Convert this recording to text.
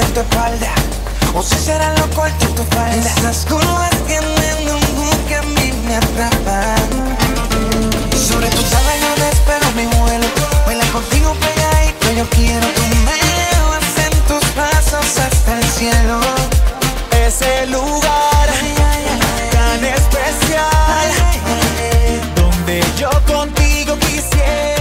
en tu espalda, o si será lo corto en tu falda. Esas curvas tienen un hook que a mí me atrapan. Sobre tu sábana despego mi vuelo, vuela contigo pegadito, yo quiero. Tú me llevas en tus brazos hasta el cielo. Ese lugar tan especial, donde yo contigo quisiera